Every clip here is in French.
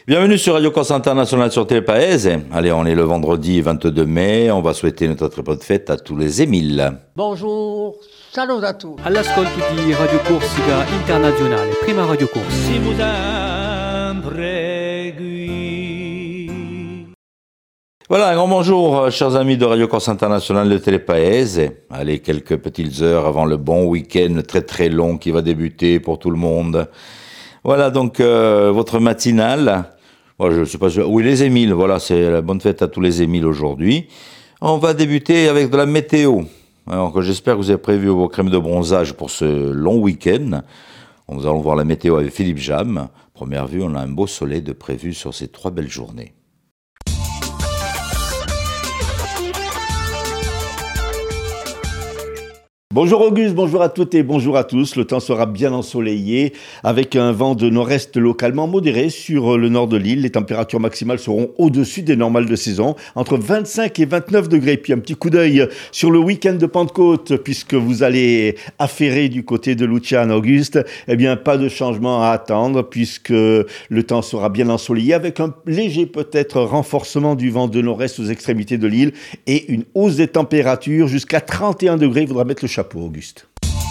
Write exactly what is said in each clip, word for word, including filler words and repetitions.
Bienvenue sur Radio Corse International sur Télépaèse. Allez, on est le vendredi vingt-deux mai. On va souhaiter notre très bonne fête à tous les Émiles. Bonjour, salut à tous. All'ascolto di Radio Corsica Internazionale, prima Radio Corse. Si vous impregui. Voilà, un grand bonjour, chers amis de Radio Corse International de Télépaèse. Allez, quelques petites heures avant le bon week-end très très long qui va débuter pour tout le monde. Voilà donc euh, votre matinale. Bon, je ne sais pas, oui, les Émiles, voilà, c'est la bonne fête à tous les Émiles aujourd'hui. On va débuter avec de la météo. Alors, j'espère que vous avez prévu vos crèmes de bronzage pour ce long week-end. Nous allons voir la météo avec Philippe Jam. Première vue, on a un beau soleil de prévu sur ces trois belles journées. Bonjour Auguste, bonjour à toutes et bonjour à tous. Le temps sera bien ensoleillé avec un vent de nord-est localement modéré sur le nord de l'île. Les températures maximales seront au-dessus des normales de saison, entre vingt-cinq et vingt-neuf degrés. Puis un petit coup d'œil sur le week-end de Pentecôte, puisque vous allez affairer du côté de Luciane, Auguste. Eh bien, pas de changement à attendre puisque le temps sera bien ensoleillé avec un léger peut-être renforcement du vent de nord-est aux extrémités de l'île et une hausse des températures jusqu'à trente et un degrés. Il faudra mettre le chapeau, Auguste.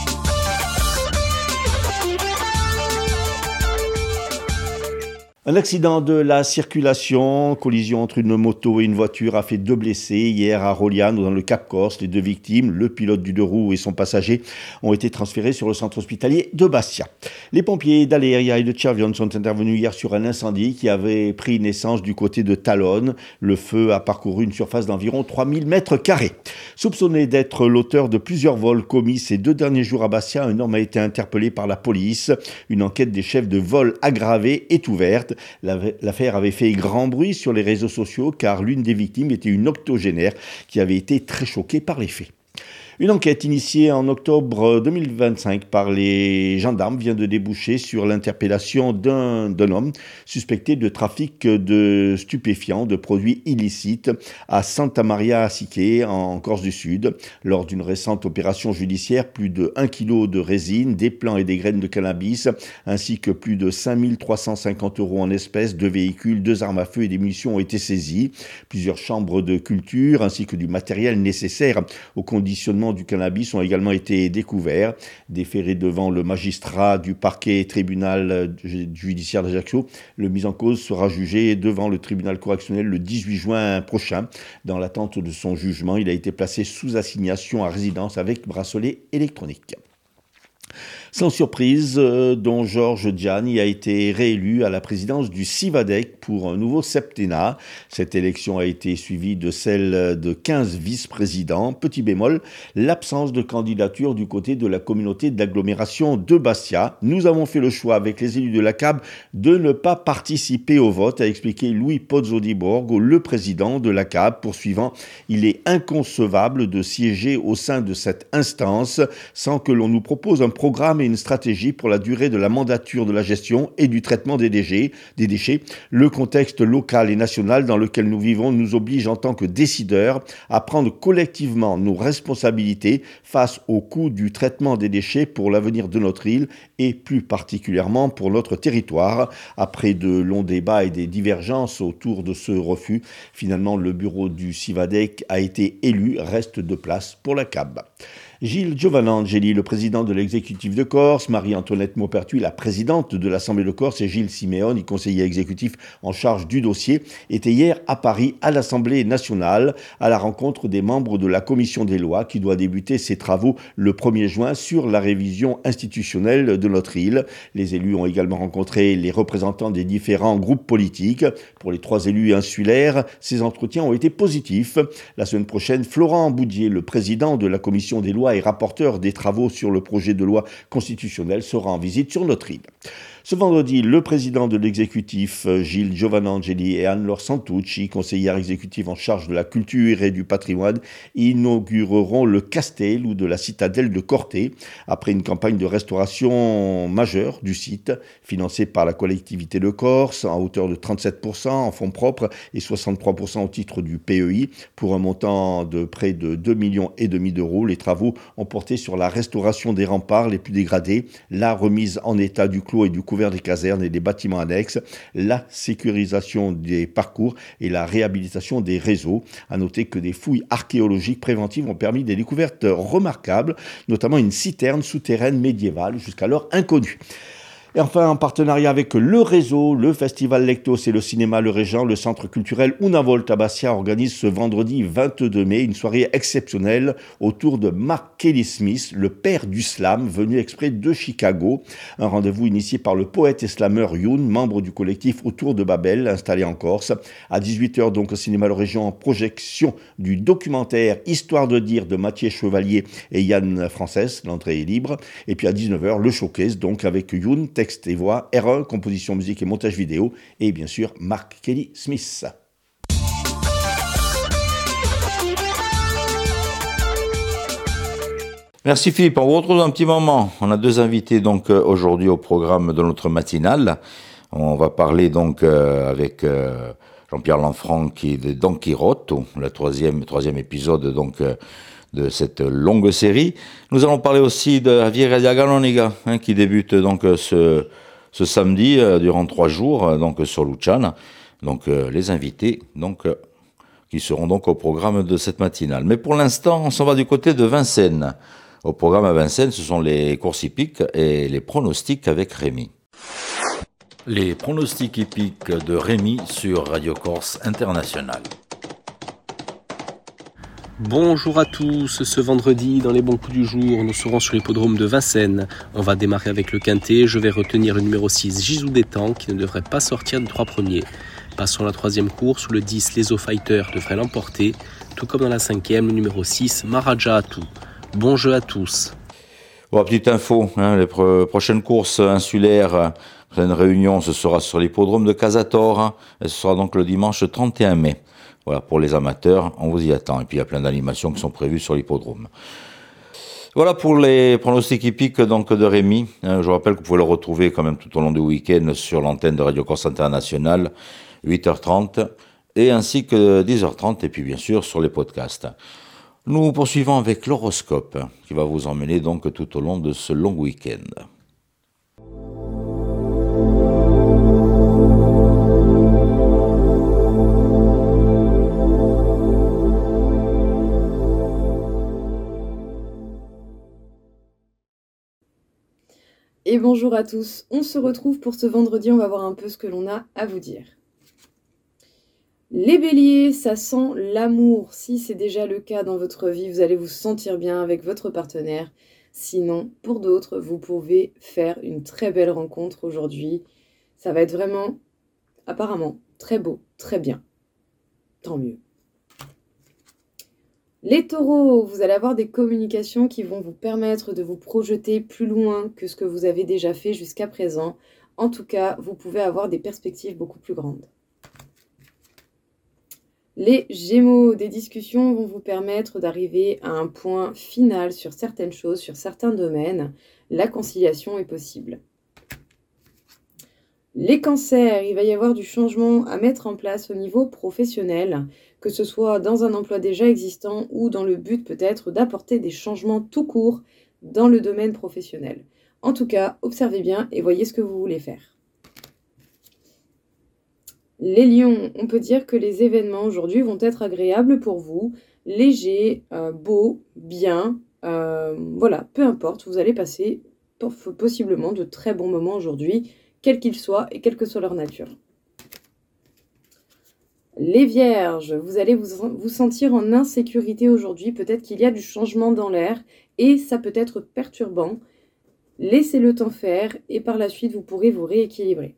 Un accident de la circulation, collision entre une moto et une voiture a fait deux blessés hier à Roliano dans le Cap Corse. Les deux victimes, le pilote du deux roues et son passager, ont été transférés sur le centre hospitalier de Bastia. Les pompiers d'Aleria et de Cervione sont intervenus hier sur un incendie qui avait pris naissance du côté de Talonne. Le feu a parcouru une surface d'environ trois mille mètres carrés. Soupçonné d'être l'auteur de plusieurs vols commis ces deux derniers jours à Bastia, un homme a été interpellé par la police. Une enquête des chefs de vol aggravés est ouverte. L'affaire avait fait grand bruit sur les réseaux sociaux car l'une des victimes était une octogénaire qui avait été très choquée par les faits. Une enquête initiée en octobre deux mille vingt-cinq par les gendarmes vient de déboucher sur l'interpellation d'un, d'un homme suspecté de trafic de stupéfiants, de produits illicites à Santa Maria a Siquet, en Corse du Sud. Lors d'une récente opération judiciaire, plus de un kilo de résine, des plants et des graines de cannabis, ainsi que plus de cinq mille trois cent cinquante euros en espèces, deux véhicules, deux armes à feu et des munitions ont été saisis. Plusieurs chambres de culture, ainsi que du matériel nécessaire au conditionnement du cannabis ont également été découverts. Déféré devant le magistrat du parquet tribunal judiciaire d'Ajaccio, le mis en cause sera jugé devant le tribunal correctionnel le dix-huit juin prochain. Dans l'attente de son jugement, il a été placé sous assignation à résidence avec bracelet électronique. Sans surprise, euh, Don Georges Gianni a été réélu à la présidence du Civadec pour un nouveau septennat. Cette élection a été suivie de celle de quinze vice-présidents. Petit bémol, l'absence de candidature du côté de la communauté d'agglomération de Bastia. Nous avons fait le choix avec les élus de la C A B de ne pas participer au vote, a expliqué Louis Pozzo di Borgo, le président de la C A B. Poursuivant, il est inconcevable de siéger au sein de cette instance sans que l'on nous propose un programme et une stratégie pour la durée de la mandature de la gestion et du traitement des déchets, des déchets. Le contexte local et national dans lequel nous vivons nous oblige en tant que décideurs à prendre collectivement nos responsabilités face au coût du traitement des déchets pour l'avenir de notre île et plus particulièrement pour notre territoire. Après de longs débats et des divergences autour de ce refus, finalement le bureau du Civadec a été élu, reste de place pour la C A B. Gilles Giovanangeli, le président de l'exécutif de Corse, Marie-Antoinette Maupertuis, la présidente de l'Assemblée de Corse, et Gilles Simeoni, conseiller exécutif en charge du dossier, étaient hier à Paris à l'Assemblée nationale à la rencontre des membres de la commission des lois qui doit débuter ses travaux le premier juin sur la révision institutionnelle de notre île. Les élus ont également rencontré les représentants des différents groupes politiques. Pour les trois élus insulaires, ces entretiens ont été positifs. La semaine prochaine, Florent Boudier, le président de la commission des lois et rapporteur des travaux sur le projet de loi constitutionnelle, sera en visite sur notre île. Ce vendredi, le président de l'exécutif, Gilles Giovanangeli, et Anne-Laure Santucci, conseillère exécutive en charge de la culture et du patrimoine, inaugureront le Castello de la citadelle de Corté, après une campagne de restauration majeure du site, financée par la collectivité de Corse, à hauteur de trente-sept pour cent en fonds propres et soixante-trois pour cent au titre du P E I, pour un montant de près de deux millions et demi d'euros. Les travaux ont porté sur la restauration des remparts les plus dégradés, la remise en état du clos et du couvercle découverte des casernes et des bâtiments annexes, la sécurisation des parcours et la réhabilitation des réseaux. À noter que des fouilles archéologiques préventives ont permis des découvertes remarquables, notamment une citerne souterraine médiévale jusqu'alors inconnue. Et enfin, en partenariat avec le réseau, le Festival Lectos et le cinéma Le Régent, le centre culturel Una Volta Bastia organise ce vendredi vingt-deux mai une soirée exceptionnelle autour de Mark Kelly Smith, le père du slam, venu exprès de Chicago. Un rendez-vous initié par le poète et slameur Youn, membre du collectif Autour de Babel, installé en Corse. À dix-huit heures, donc, au cinéma Le Régent, en projection du documentaire Histoire de dire de Mathieu Chevalier et Yann Frances. L'entrée est libre. Et puis à dix-neuf heures, le showcase, donc, avec Youn, texte et voix, R un, composition, musique et montage vidéo, et bien sûr Mark Kelly Smith. Merci Philippe, on vous retrouve dans un petit moment. On a deux invités donc euh, aujourd'hui au programme de notre matinale. On va parler donc euh, avec euh, Jean-Pierre Lanfranc qui est de Don Quirote, le troisième, troisième épisode donc euh, de cette longue série. Nous allons parler aussi de Javier Canoniga, hein, qui débute donc ce, ce samedi euh, durant trois jours euh, donc sur Luciana. Donc euh, les invités donc euh, qui seront donc au programme de cette matinale. Mais pour l'instant, on s'en va du côté de Vincennes. Au programme à Vincennes, ce sont les courses hippiques et les pronostics avec Rémi. Les pronostics hippiques de Rémi sur Radio Corse International. Bonjour à tous, ce vendredi dans les bons coups du jour, nous serons sur l'hippodrome de Vincennes. On va démarrer avec le quintet, je vais retenir le numéro six, Gisou Détang, qui ne devrait pas sortir des trois premiers. Passons à la troisième course, le dix, Les O Fighters devrait l'emporter, tout comme dans la cinquième, le numéro six, Maharaja Atou. Bon jeu à tous. Bon, petite info, hein, les pro- prochaines courses insulaires, pleine réunion, ce sera sur l'hippodrome de Casator, hein, et ce sera donc le dimanche trente et un mai. Voilà, pour les amateurs, on vous y attend. Et puis il y a plein d'animations qui sont prévues sur l'hippodrome. Voilà pour les pronostics hippiques donc, de Rémi. Je vous rappelle que vous pouvez le retrouver quand même tout au long du week-end sur l'antenne de Radio Corse International, huit heures trente, et ainsi que dix heures trente, et puis bien sûr sur les podcasts. Nous poursuivons avec l'horoscope, qui va vous emmener donc tout au long de ce long week-end. Et bonjour à tous, on se retrouve pour ce vendredi, on va voir un peu ce que l'on a à vous dire. Les béliers, ça sent l'amour. Si c'est déjà le cas dans votre vie, vous allez vous sentir bien avec votre partenaire. Sinon, pour d'autres, vous pouvez faire une très belle rencontre aujourd'hui. Ça va être vraiment, apparemment, très beau, très bien. Tant mieux. Les taureaux, vous allez avoir des communications qui vont vous permettre de vous projeter plus loin que ce que vous avez déjà fait jusqu'à présent. En tout cas, vous pouvez avoir des perspectives beaucoup plus grandes. Les gémeaux, des discussions vont vous permettre d'arriver à un point final sur certaines choses, sur certains domaines. La conciliation est possible. Les cancers, il va y avoir du changement à mettre en place au niveau professionnel, que ce soit dans un emploi déjà existant ou dans le but peut-être d'apporter des changements tout court dans le domaine professionnel. En tout cas, observez bien et voyez ce que vous voulez faire. Les lions, on peut dire que les événements aujourd'hui vont être agréables pour vous, légers, euh, beaux, bien, euh, voilà, peu importe, vous allez passer possiblement de très bons moments aujourd'hui, quels qu'ils soient et quelle que soit leur nature. Les vierges, vous allez vous, vous sentir en insécurité aujourd'hui, peut-être qu'il y a du changement dans l'air et ça peut être perturbant. Laissez le temps faire et par la suite vous pourrez vous rééquilibrer.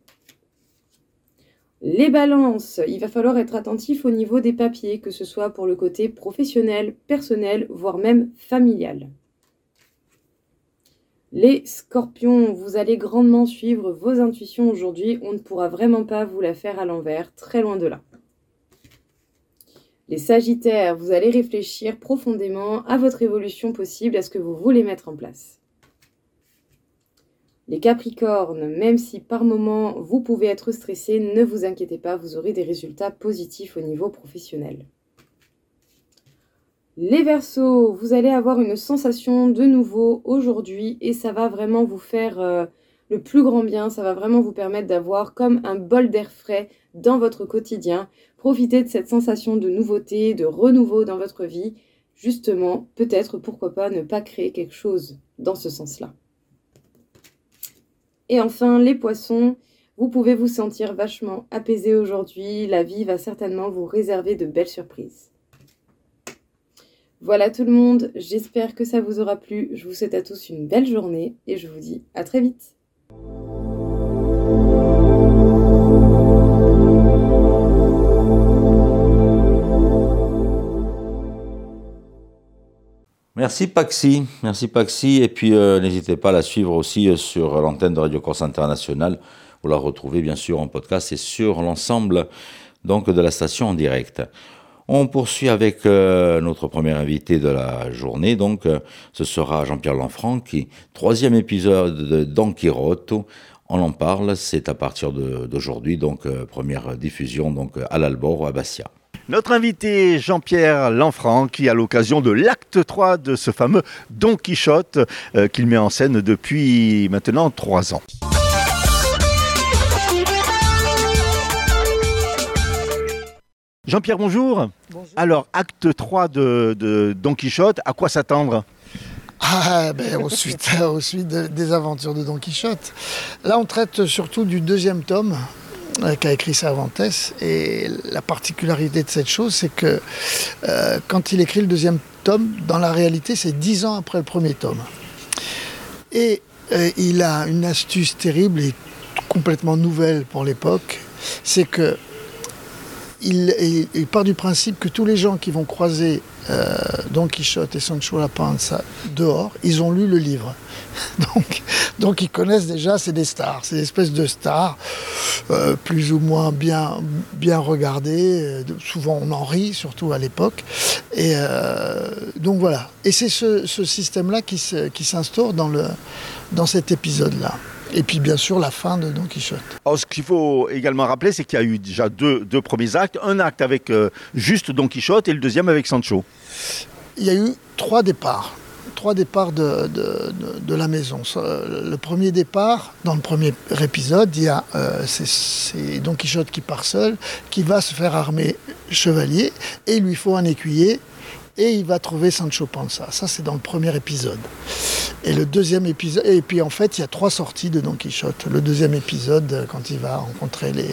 Les balances, il va falloir être attentif au niveau des papiers, que ce soit pour le côté professionnel, personnel, voire même familial. Les scorpions, vous allez grandement suivre vos intuitions aujourd'hui, on ne pourra vraiment pas vous la faire à l'envers, très loin de là. Les sagittaires, vous allez réfléchir profondément à votre évolution possible, à ce que vous voulez mettre en place. Les capricornes, même si par moment vous pouvez être stressé, ne vous inquiétez pas, vous aurez des résultats positifs au niveau professionnel. Les verseaux, vous allez avoir une sensation de nouveau aujourd'hui et ça va vraiment vous faire, euh, le plus grand bien. Ça va vraiment vous permettre d'avoir comme un bol d'air frais dans votre quotidien. Profitez de cette sensation de nouveauté, de renouveau dans votre vie. Justement, peut-être, pourquoi pas, ne pas créer quelque chose dans ce sens-là. Et enfin, les poissons, vous pouvez vous sentir vachement apaisé aujourd'hui. La vie va certainement vous réserver de belles surprises. Voilà tout le monde, j'espère que ça vous aura plu. Je vous souhaite à tous une belle journée et je vous dis à très vite. Merci Paxi, merci Paxi, et puis euh, n'hésitez pas à la suivre aussi euh, sur l'antenne de Radio Corse International. Vous la retrouvez bien sûr en podcast et sur l'ensemble donc de la station en direct. On poursuit avec euh, notre premier invité de la journée, donc euh, ce sera Jean-Pierre Lanfranc, qui troisième épisode de Don Quirote. On en parle, c'est à partir de, d'aujourd'hui, donc euh, première diffusion donc à l'Albor à Bastia. Notre invité Jean-Pierre Lanfranc, qui à l'occasion de l'acte trois de ce fameux Don Quichotte euh, qu'il met en scène depuis maintenant trois ans. Jean-Pierre, bonjour. Bonjour. Alors, acte trois de, de Don Quichotte, à quoi s'attendre ? Ah, ben, au suite, au suite de- des aventures de Don Quichotte. Là, on traite surtout du deuxième tome euh, qu'a écrit Cervantes. Et la particularité de cette chose, c'est que euh, quand il écrit le deuxième tome, dans la réalité, c'est dix ans après le premier tome. Et euh, il a une astuce terrible et complètement nouvelle pour l'époque, c'est que il, il- il part du principe que tous les gens qui vont croiser euh, Don Quichotte et Sancho la Panza dehors, ils ont lu le livre. Donc, donc ils connaissent déjà, c'est des stars, c'est des espèces de stars, euh, plus ou moins bien, bien regardées. euh, Souvent on en rit, surtout à l'époque. Et euh, donc voilà. Et c'est ce, ce système-là qui, se- qui s'instaure dans, le, dans cet épisode-là. Et puis bien sûr la fin de Don Quichotte. Alors, ce qu'il faut également rappeler, c'est qu'il y a eu déjà deux, deux premiers actes. Un acte avec euh, juste Don Quichotte et le deuxième avec Sancho. Il y a eu trois départs. Trois départs de, de, de- de la maison. Le premier départ, dans le premier épisode, il y a euh, c'est, c'est Don Quichotte qui part seul, qui va se faire armer chevalier, et il lui faut un écuyer, et il va trouver Sancho Panza. Ça, c'est dans le premier épisode. Et le deuxième épisode, et puis en fait, il y a trois sorties de Don Quichotte. Le deuxième épisode, quand il va rencontrer les,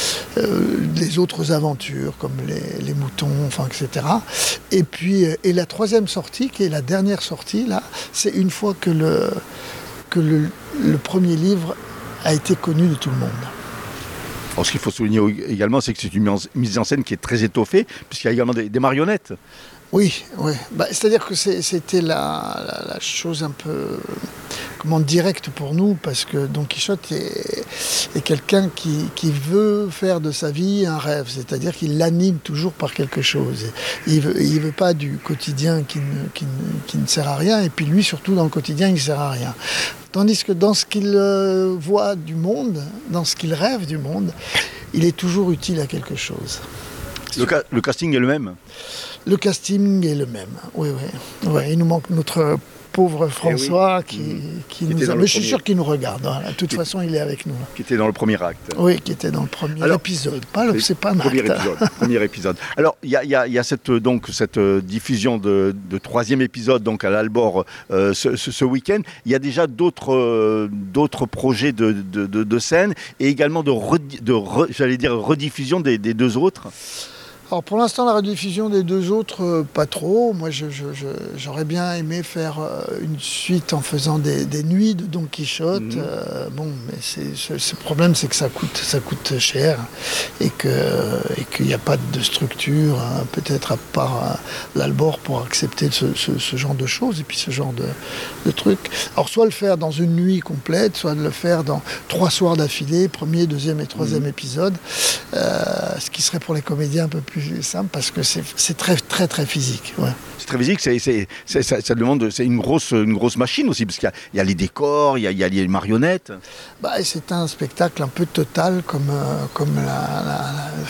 euh, les autres aventures, comme les, les moutons, enfin, et cetera. Et puis, euh, et la troisième sortie, qui est la dernière sortie, là, c'est une fois que le, que le, le premier livre a été connu de tout le monde. Alors, ce qu'il faut souligner également, c'est que c'est une mise en scène qui est très étoffée, puisqu'il y a également des, des marionnettes. Oui, oui. Bah, c'est-à-dire que c'est- c'était la, la- la chose un peu comment, directe pour nous, parce que Don Quichotte est, est quelqu'un qui, qui veut faire de sa vie un rêve, c'est-à-dire qu'il l'anime toujours par quelque chose. Il veut, il veut pas du quotidien qui ne, qui, ne, qui ne sert à rien, et puis lui, surtout dans le quotidien, il ne sert à rien. Tandis que dans ce qu'il euh, voit du monde, dans ce qu'il rêve du monde, il est toujours utile à quelque chose. Le, ca- le casting est le même. Le casting est le même, oui, oui. Ouais, il nous manque notre pauvre François qui, qui Qui était nous a... dans le Mais je suis premier. sûr qu'il nous regarde. Voilà. De toute Qui- façon, il est avec nous. là. Qui était dans le premier acte. Oui, qui était dans le premier Alors, épisode. Pas le- c'est pas un Premier acte. épisode. premier épisode. Alors, il y a, il y a- il y a cette, euh, donc, cette euh, diffusion de, de troisième épisode donc, à l'Albor euh, ce, ce- ce week-end. Il y a déjà d'autres, euh, d'autres projets de, de, de, de scène et également de, redi- de re- j'allais dire, rediffusion des, des deux autres. Alors pour l'instant, la rediffusion des deux autres, euh, pas trop. Moi, je, je- je- j'aurais bien aimé faire euh, une suite en faisant des, des nuits de Don Quichotte. Mhm. Euh, bon, mais c'est, ce, ce problème, c'est que ça coûte, ça coûte cher et, que, et qu'il n'y a pas de structure, hein, peut-être à part euh, l'Albor pour accepter ce, ce- ce genre de choses et puis ce genre de, de trucs. Alors soit le faire dans une nuit complète, soit de le faire dans trois soirs d'affilée, premier, deuxième et troisième Mhm. épisode, euh, ce qui serait pour les comédiens un peu plus simple parce que c'est, c'est très très très physique. Ouais. C'est très physique, c'est, c'est, c'est- ça, ça demande, c'est une grosse, une grosse machine aussi, parce qu'il y a, il y a les décors, il y a, il y a les marionnettes. Bah, et c'est un spectacle un peu total comme, euh, comme la, la- la-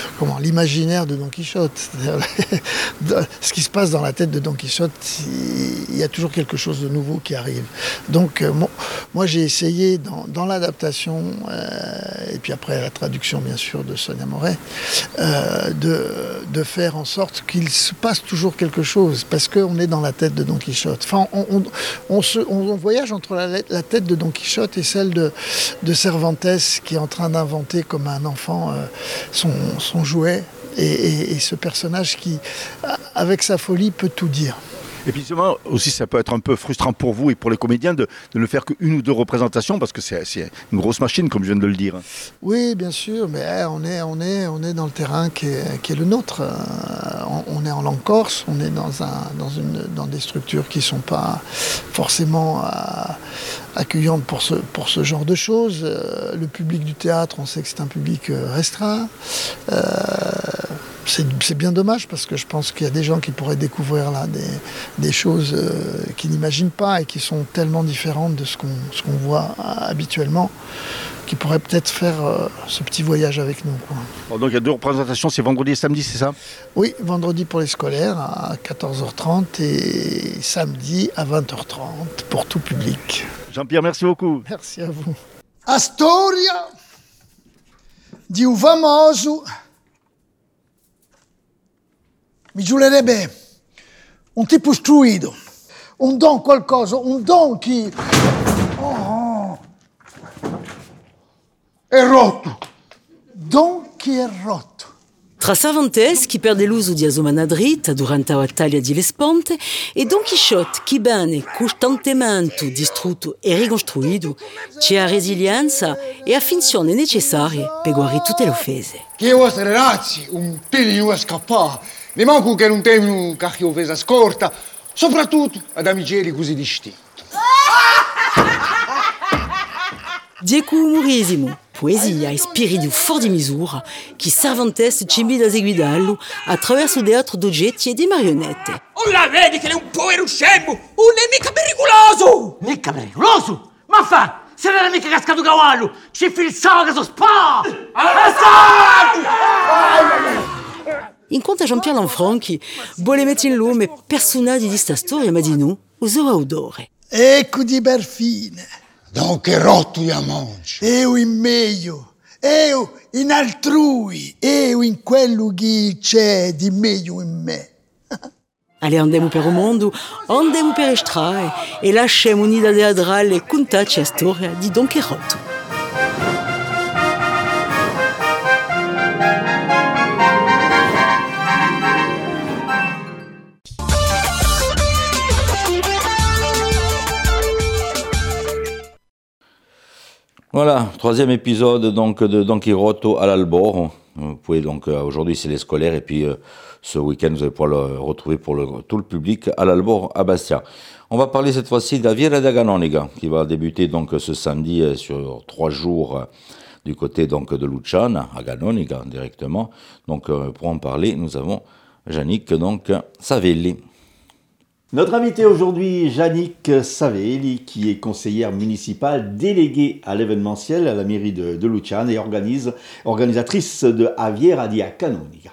comment, l'imaginaire de Don Quichotte. C'est-à-dire, ce qui se passe dans la tête de Don Quichotte, il y a toujours quelque chose de nouveau qui arrive. Donc euh, moi, moi j'ai essayé dans, dans l'adaptation, euh, et puis après la traduction bien sûr de Sonia Moret, euh, de, de faire en sorte qu'il se passe toujours quelque chose, parce qu'on est dans la tête de Don Quichotte. Enfin, on, on, on, se, on, on voyage entre la, la tête de Don Quichotte et celle de, de Cervantes, qui est en train d'inventer comme un enfant euh, son, son jouet, et, et, et ce personnage qui, avec sa folie, peut tout dire. Et puis justement, aussi, ça peut être un peu frustrant pour vous et pour les comédiens de, de ne faire qu'une ou deux représentations, parce que c'est, c'est une grosse machine, comme je viens de le dire. Oui, bien sûr, mais eh, on, est, on, est, on est dans le terrain qui est, qui est le nôtre. Euh, on, on est en langue corse, on est dans, un, dans, une, dans des structures qui ne sont pas forcément euh, accueillantes pour ce, pour ce genre de choses. Euh, le public du théâtre, on sait que c'est un public euh, restreint. Euh, C'est, c'est bien dommage, parce que je pense qu'il y a des gens qui pourraient découvrir là des, des choses euh, qu'ils n'imaginent pas et qui sont tellement différentes de ce qu'on, ce qu'on voit habituellement, qui pourraient peut-être faire euh, ce petit voyage avec nous, quoi. Bon, donc il y a deux représentations, c'est vendredi et samedi, c'est ça? Oui, vendredi pour les scolaires à quatorze heures trente et samedi à vingt heures trente pour tout public. Jean-Pierre, merci beaucoup. Merci à vous. A storia di un famoso. Mi giurerebbe un tipo istruito, un don qualcosa, un don che oh, è rotto, don che è rotto. Tra Cervantes, che perde l'uso di Asomana dritta durante la battaglia di Lesponte, e Don Quixote, che viene costantemente distrutto e ricostruito, c'è la resilienza e la finzione necessarie per guarire tutte le offese. Che i vostri ragazzi un pelino a scappare. Ne manco che non temo che io vesa scorta, soprattutto ad amici così distinti. Dieco umorisimo, poesia e spirito fuori di misura che Cervantes ci invita a seguirlo attraverso il teatro d'oggetti e di marionette. Oh, la vedi che è un povero scemo, un nemico pericoloso! Mica pericoloso? Ma fa, se non era mica cascato cavallo, ci filzava che so spa! Incontra Jean-Pierre Lanfranchi, vuole mettere in lume personaggi di sta storia, ma di noi usa odore. Ecco di Berfine. Don che rotto di amonci. Eu in meglio, eu in altrui, eu in quello che c'è di meglio in me. Allez, andiamo per il mondo, andiamo per le strade e lasciamo un'ida teatrale e contarci la storia di Don Quixote. Voilà, troisième épisode donc de Don Quixote à l'Albor. Vous pouvez donc euh, aujourd'hui c'est les scolaires et puis euh, ce week-end vous allez pouvoir le retrouver pour le, tout le public à l'Albor à Bastia. On va parler cette fois-ci de la Viera da Canonica qui va débuter donc ce samedi euh, sur trois jours euh, du côté donc de Luciana à Canonica directement. Donc euh, pour en parler nous avons Yannick donc Savelli. Notre invité aujourd'hui, Yannick Savelli, qui est conseillère municipale déléguée à l'événementiel à la mairie de, de Luciana et organise, organisatrice de Viera da Canonica.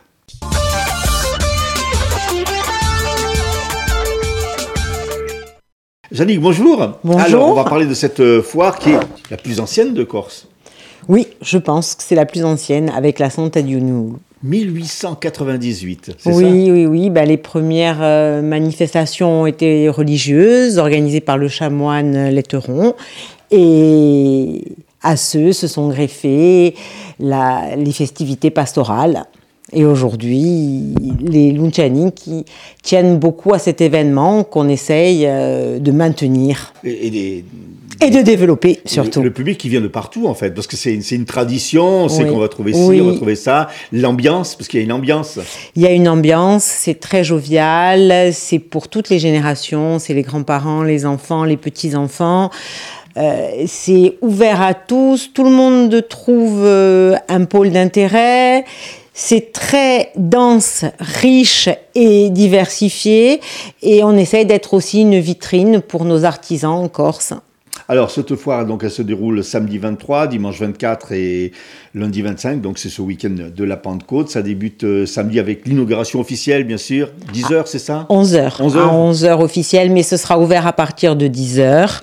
Yannick, bonjour. Bonjour. Alors, on va parler de cette foire qui est la plus ancienne de Corse. Oui, je pense que c'est la plus ancienne, avec la Santa Diunu. mille huit cent quatre-vingt-dix-huit, c'est oui, ça? Oui, oui, oui. Ben, les premières euh, manifestations ont été religieuses, organisées par le chanoine Letteron. Et à ceux se sont greffées la, les festivités pastorales. Et aujourd'hui, les Luciani qui tiennent beaucoup à cet événement qu'on essaye euh, de maintenir. Et, et, des, et de développer, surtout. Le, le public qui vient de partout, en fait, parce que c'est, c'est une tradition, on sait oui. qu'on va trouver ci, oui. on va trouver ça. L'ambiance, parce qu'il y a une ambiance. Il y a une ambiance, c'est très jovial, c'est pour toutes les générations, c'est les grands-parents, les enfants, les petits-enfants. Euh, c'est ouvert à tous, tout le monde trouve euh, un pôle d'intérêt. C'est très dense, riche et diversifié, et on essaye d'être aussi une vitrine pour nos artisans en Corse. Alors, cette foire, donc, elle se déroule samedi vingt-trois, dimanche vingt-quatre et lundi vingt-cinq. Donc, c'est ce week-end de la Pentecôte. Ça débute euh, samedi avec l'inauguration officielle, bien sûr. dix heures, c'est ça ? onze heures. onze heures. À onze heures officielle, mais ce sera ouvert à partir de dix heures.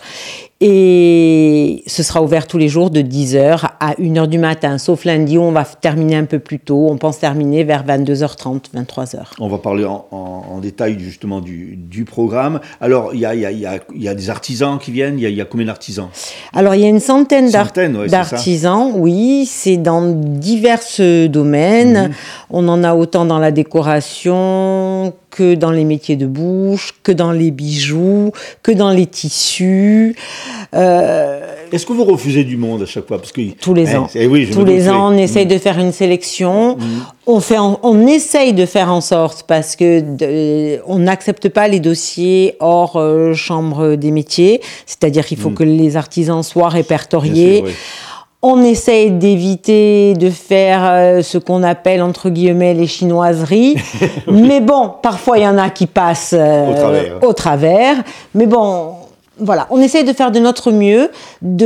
Et ce sera ouvert tous les jours de dix heures à une heure du matin, sauf lundi où on va terminer un peu plus tôt. On pense terminer vers vingt-deux heures trente, vingt-trois heures. On va parler en, en, en détail justement du, du programme. Alors, il y a, y, a, y, a, y a des artisans qui viennent. Il y, y a combien d'artisans ? Alors, il y a une centaine, Centaine, ouais, d'artisans, oui. C'est dans divers domaines. Mmh. On en a autant dans la décoration que dans les métiers de bouche, que dans les bijoux, que dans les tissus. Euh, Est-ce que vous refusez du monde à chaque fois ? Parce que, tous les hein, ans. Eh oui, tous les ans, on essaye mmh. de faire une sélection. Mmh. On, fait en, on essaye de faire en sorte, parce que de, on n'accepte pas les dossiers hors euh, chambre des métiers, c'est-à-dire qu'il faut mmh. que les artisans soient répertoriés. Sûr, oui. On essaye d'éviter de faire euh, ce qu'on appelle, entre guillemets, les chinoiseries. Oui. Mais bon, parfois, il y en a qui passent euh, au, travers. au travers. Mais bon, voilà, on essaye de faire de notre mieux, de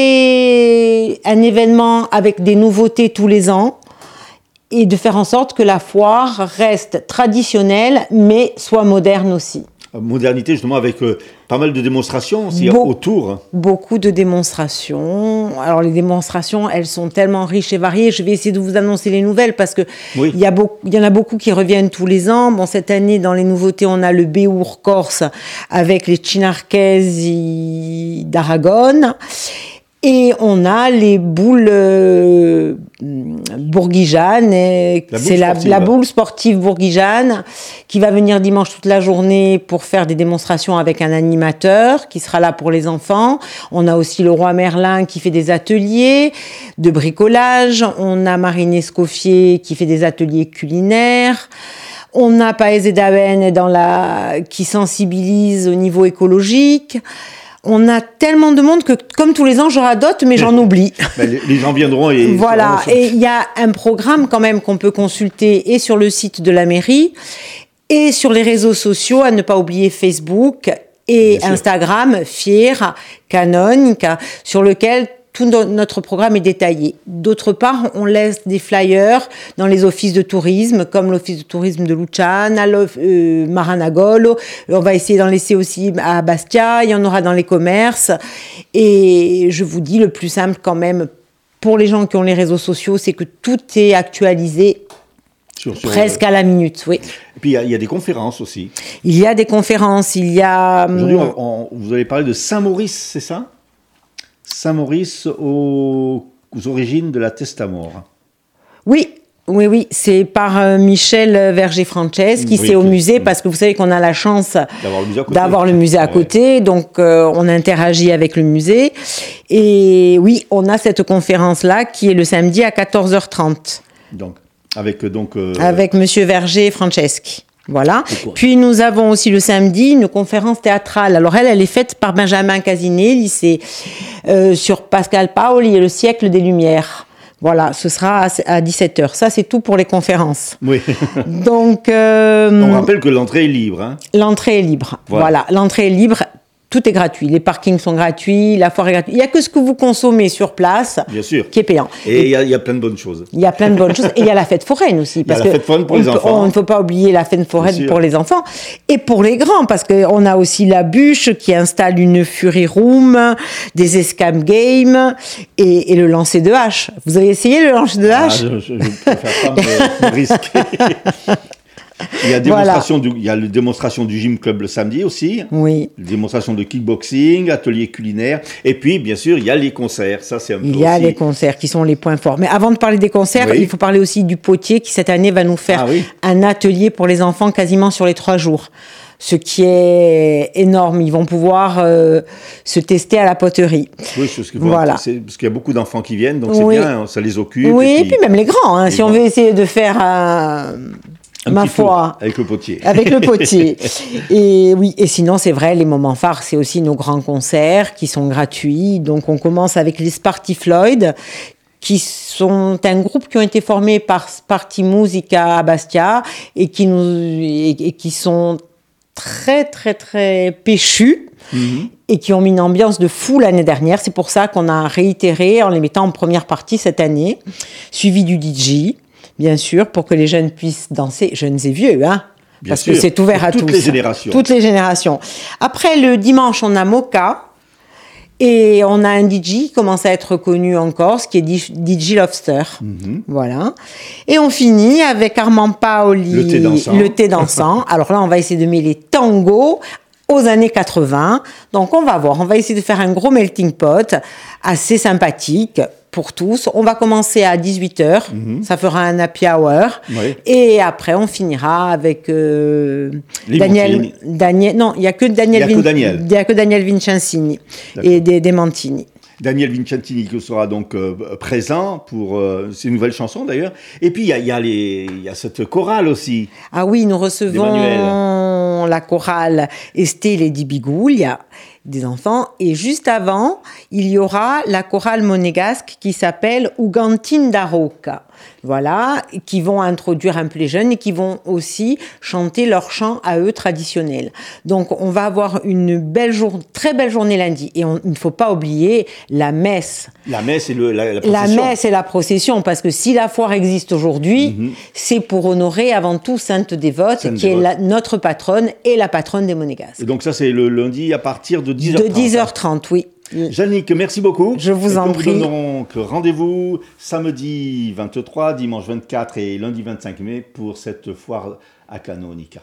créer un événement avec des nouveautés tous les ans et de faire en sorte que la foire reste traditionnelle, mais soit moderne aussi. Modernité, justement, avec euh, pas mal de démonstrations aussi Be- autour. Beaucoup de démonstrations. Alors, les démonstrations, elles sont tellement riches et variées. Je vais essayer de vous annoncer les nouvelles parce que oui. il y a beaucoup, il y en a beaucoup qui reviennent tous les ans. Bon, cette année, dans les nouveautés, on a le Béour Corse avec les Chinarchesi d'Aragon. Et on a les boules euh, bourguijanes, et la c'est la, la boule sportive bourguijane qui va venir dimanche toute la journée pour faire des démonstrations avec un animateur qui sera là pour les enfants. On a aussi le roi Merlin qui fait des ateliers de bricolage. On a Marine Escoffier qui fait des ateliers culinaires. On a Paese Daven dans la, qui sensibilise au niveau écologique. On a tellement de monde que, comme tous les ans, je radote, mais j'en oublie. Ben, les, les gens viendront et... Voilà, et il y a un programme quand même qu'on peut consulter et sur le site de la mairie et sur les réseaux sociaux, à ne pas oublier Facebook et Bien Instagram, sûr. Fier, Canonique, sur lequel tout notre programme est détaillé. D'autre part, on laisse des flyers dans les offices de tourisme, comme l'office de tourisme de Luciana, euh, Maranagolo. On va essayer d'en laisser aussi à Bastia. Il y en aura dans les commerces. Et je vous dis, le plus simple quand même, pour les gens qui ont les réseaux sociaux, c'est que tout est actualisé sur, sur presque le... à la minute. Oui. Et puis, il y, y a des conférences aussi. Il y a des conférences. Il y a... Aujourd'hui, on, on, vous avez parlé de Saint-Maurice, c'est ça ? Saint-Maurice aux, aux origines de la Testamore. Oui, oui, oui, c'est par euh, Michel Verger-Franceschi, oui, c'est au musée, parce que vous savez qu'on a la chance d'avoir le musée à côté, d'avoir le musée à côté ouais. donc euh, on interagit avec le musée. Et oui, on a cette conférence-là qui est le samedi à quatorze heures trente. Donc, avec donc... Euh... Avec Monsieur Verger-Franceschi. Voilà. Puis nous avons aussi le samedi une conférence théâtrale. Alors elle, elle est faite par Benjamin Casinet, lycée, euh, sur Pascal Paoli et le siècle des Lumières. Voilà, ce sera à dix-sept heures. Ça, c'est tout pour les conférences. Oui. Donc, euh, on rappelle que l'entrée est libre. Hein. L'entrée est libre. Voilà. voilà, l'entrée est libre. Tout est gratuit. Les parkings sont gratuits, la foire est gratuite. Il n'y a que ce que vous consommez sur place Bien sûr. qui est payant. Et il y, y a plein de bonnes choses. Il y a plein de bonnes choses. Et il y a la fête foraine aussi. Il y a la fête foraine pour les enfants. On ne faut pas oublier la fête foraine pour les enfants. Et pour les grands, parce qu'on a aussi la bûche qui installe une Fury Room, des escape games et, et le lancer de hache. Vous avez essayé le lancer de hache ? Ah, je ne préfère pas me, me risquer. Il y a démonstration voilà. du, il y a la démonstration du gym club le samedi aussi. Oui. Démonstration de kickboxing, atelier culinaire. Et puis, bien sûr, il y a les concerts. Ça, c'est un il peu y a aussi... les concerts qui sont les points forts. Mais avant de parler des concerts, oui. il faut parler aussi du potier qui, cette année, va nous faire ah, oui. un atelier pour les enfants quasiment sur les trois jours. Ce qui est énorme. Ils vont pouvoir euh, se tester à la poterie. Oui, c'est ce que voilà. c'est, parce qu'il y a beaucoup d'enfants qui viennent, donc oui. c'est bien, ça les occupe. Oui, et puis, et puis même les grands. Hein, les si grands. on veut essayer de faire un... Un ma foi, avec le potier. Avec le potier. Et oui, et sinon, c'est vrai, les moments phares, c'est aussi nos grands concerts qui sont gratuits. Donc, on commence avec les Sparty Floyd, qui sont un groupe qui ont été formés par Sparty Musica à Bastia et qui nous, et, et qui sont très, très, très péchus. mmh. et qui ont mis une ambiance de fou l'année dernière. C'est pour ça qu'on a réitéré en les mettant en première partie cette année, suivi du D J, bien sûr, pour que les jeunes puissent danser, jeunes et vieux, hein, bien parce sûr, que c'est ouvert à tous. Toutes les générations. Toutes les générations. Après, le dimanche, on a Mocha. Et on a un D J qui commence à être connu en Corse, qui est D J Lobster. Mm-hmm. Voilà. Et on finit avec Armand Paoli, le thé dansant. Le thé dansant. Alors là, on va essayer de mêler tango aux années quatre-vingts. Donc on va voir, on va essayer de faire un gros melting pot assez sympathique pour tous. On va commencer à dix-huit heures, mmh. ça fera un happy hour. Oui. Et après, on finira avec euh, Daniel, Daniel. Non, il n'y a que Daniel. Il n'y a, Vin- Vin- a que Daniel Vincenzini et des, des Mantini. Daniel Vincenzini qui sera donc euh, présent pour euh, ces nouvelles chansons d'ailleurs. Et puis il y a, y, a y a cette chorale aussi. Ah oui, nous recevons la chorale Estelle et Di Biguglia, des enfants. Et juste avant, il y aura la chorale monégasque qui s'appelle Ugantin da Roca. Voilà, qui vont introduire un peu les jeunes et qui vont aussi chanter leur chant à eux traditionnel. Donc on va avoir une belle journée, très belle journée lundi. Et on, il ne faut pas oublier la messe. La messe et le, la, la procession. La messe et la procession, parce que si la foire existe aujourd'hui, mm-hmm. c'est pour honorer avant tout Sainte Dévote, Sainte qui Dévote. est la, notre patronne et la patronne des Monégasques. Et donc ça c'est le lundi à partir de dix heures trente. De dix heures trente, oui. Jannick, merci beaucoup. Je vous en prie. Nous donnerons rendez-vous samedi vingt-trois, dimanche vingt-quatre et lundi vingt-cinq mai pour cette foire à Canonica.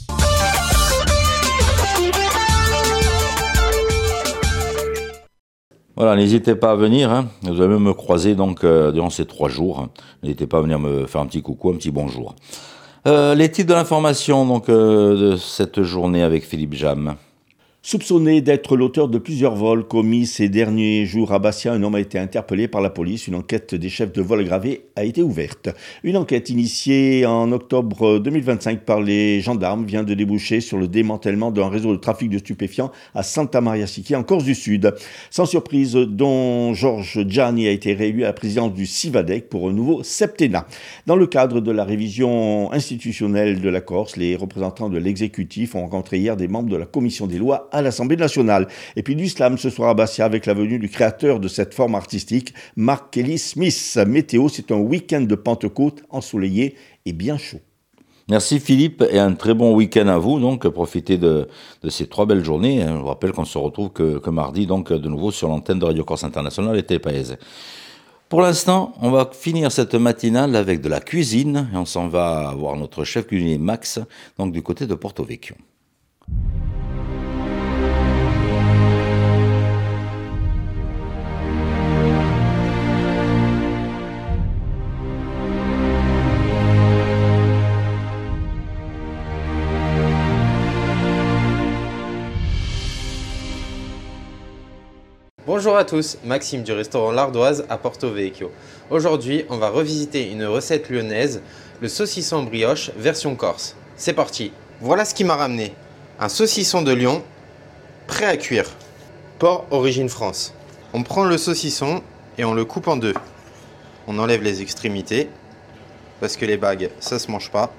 Voilà, n'hésitez pas à venir. Hein. Vous allez me croiser donc euh, durant ces trois jours. N'hésitez pas à venir me faire un petit coucou, un petit bonjour. Euh, les titres de l'information donc euh, de cette journée avec Philippe Jam. Soupçonné d'être l'auteur de plusieurs vols commis ces derniers jours à Bastia, un homme a été interpellé par la police. Une enquête des chefs de vol gravés a été ouverte. Une enquête initiée en octobre deux mille vingt-cinq par les gendarmes vient de déboucher sur le démantèlement d'un réseau de trafic de stupéfiants à Santa Maria Sicchi en Corse du Sud. Sans surprise, Don Georges Gianni a été réélu à la présidence du Civadec pour un nouveau septennat. Dans le cadre de la révision institutionnelle de la Corse, les représentants de l'exécutif ont rencontré hier des membres de la commission des lois à l'Assemblée nationale. Et puis du slam ce soir à Bastia avec la venue du créateur de cette forme artistique, Mark Kelly Smith. Météo, c'est un week-end de Pentecôte ensoleillé et bien chaud. Merci Philippe et un très bon week-end à vous. Donc profitez de, de ces trois belles journées. Je vous rappelle qu'on se retrouve que, que mardi, donc de nouveau sur l'antenne de Radio Corse Internationale et Télépaèse. Pour l'instant, on va finir cette matinale avec de la cuisine et on s'en va voir notre chef cuisinier Max, donc du côté de Porto Vecchio. Bonjour à tous, Maxime du restaurant L'Ardoise à Porto Vecchio. Aujourd'hui, on va revisiter une recette lyonnaise, le saucisson brioche version corse. C'est parti. Voilà ce qui m'a ramené. Un saucisson de Lyon, prêt à cuire. Porc origine France. On prend le saucisson et on le coupe en deux. On enlève les extrémités, parce que les bagues, ça se mange pas.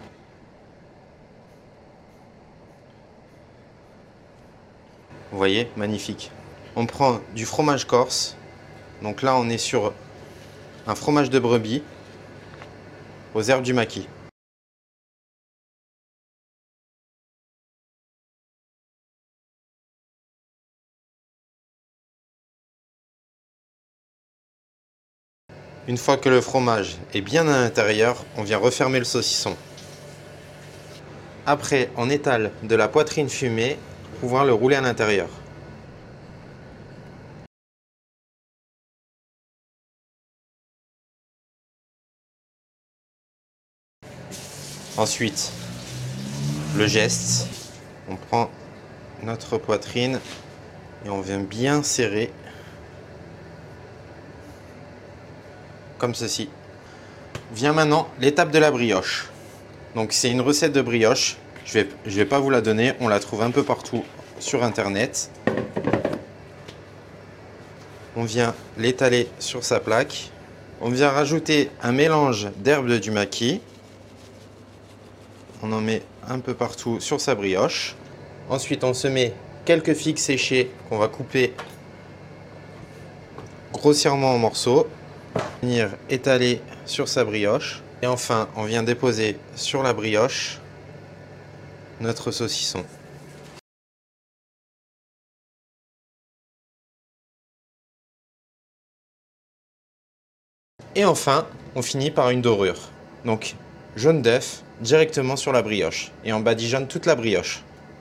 Vous voyez, magnifique. On prend du fromage corse, donc là on est sur un fromage de brebis aux herbes du maquis. Une fois que le fromage est bien à l'intérieur, on vient refermer le saucisson. Après, on étale de la poitrine fumée pour pouvoir le rouler à l'intérieur. Ensuite, le geste, on prend notre poitrine et on vient bien serrer, comme ceci. Vient maintenant l'étape de la brioche. Donc c'est une recette de brioche, je vais, je vais pas vous la donner, on la trouve un peu partout sur internet. On vient l'étaler sur sa plaque, on vient rajouter un mélange d'herbes du maquis. On en met un peu partout sur sa brioche. Ensuite, on se met quelques figues séchées qu'on va couper grossièrement en morceaux, venir étaler sur sa brioche. Et enfin, on vient déposer sur la brioche notre saucisson. Et enfin, on finit par une dorure. Donc, jaune d'œuf directement sur la brioche. Et on badigeonne toute la brioche.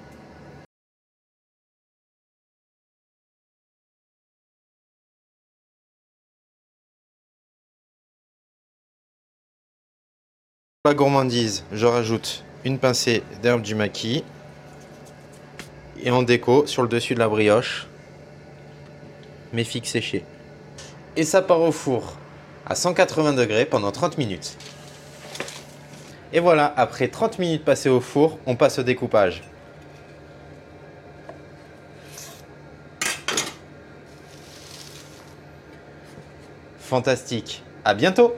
Pour la gourmandise, je rajoute une pincée d'herbe du maquis. Et en déco, sur le dessus de la brioche, mes figues séchées. Et ça part au four à cent quatre-vingts degrés pendant trente minutes. Et voilà, après trente minutes passées au four, on passe au découpage. Fantastique. À bientôt!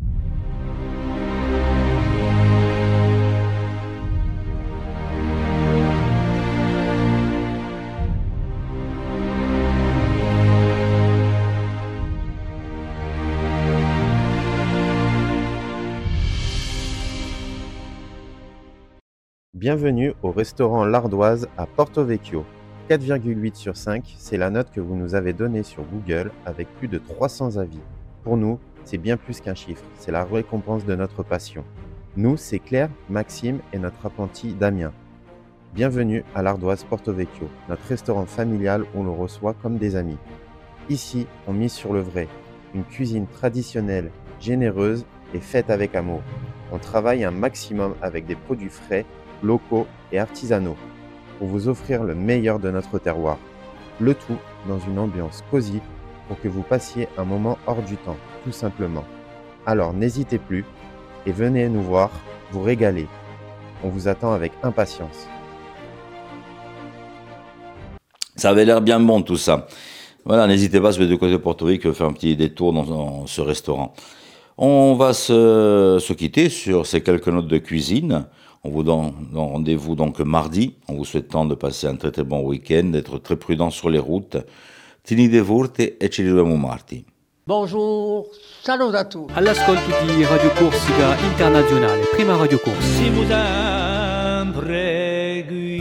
Bienvenue au restaurant L'Ardoise à Porto Vecchio. quatre virgule huit sur cinq, c'est la note que vous nous avez donnée sur Google avec plus de trois cents avis. Pour nous, c'est bien plus qu'un chiffre, c'est la récompense de notre passion. Nous, c'est Claire, Maxime et notre apprenti Damien. Bienvenue à L'Ardoise Porto Vecchio, notre restaurant familial où l'on reçoit comme des amis. Ici, on mise sur le vrai, une cuisine traditionnelle, généreuse et faite avec amour. On travaille un maximum avec des produits frais, locaux et artisanaux pour vous offrir le meilleur de notre terroir. Le tout dans une ambiance cosy pour que vous passiez un moment hors du temps, tout simplement. Alors n'hésitez plus et venez nous voir, vous régaler. On vous attend avec impatience. Ça avait l'air bien bon tout ça. Voilà, n'hésitez pas, sur les deux côtés de Porto Vecchio, faire un petit détour dans, dans ce restaurant. On va se, se quitter sur ces quelques notes de cuisine. On vous donne rendez-vous donc mardi, en vous souhaitant de passer un très très bon week-end, d'être très prudent sur les routes. Tenete forte e ci rivedremo mardi. Bonjour, salut a tutti. All'ascolto di Radio Corsica Internazionale, prima Radio Corsica. Siamo sempre